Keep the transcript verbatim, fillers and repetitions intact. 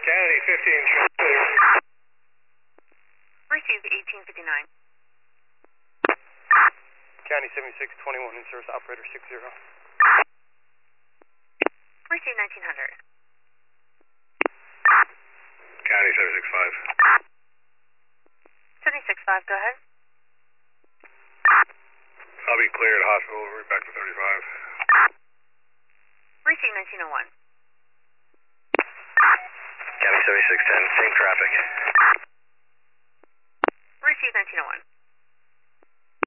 Kennedy fifteen, show clear. Receive eighteen fifty-nine. County seventy-six twenty-one, in service operator six zero. Receive nineteen hundred. County seventy-six five. seventy-six five, go ahead. I'll be cleared, hospital, we'll be back to thirty-five. Receive nineteen oh one. County seventy-six ten, same traffic. Receive nineteen oh one.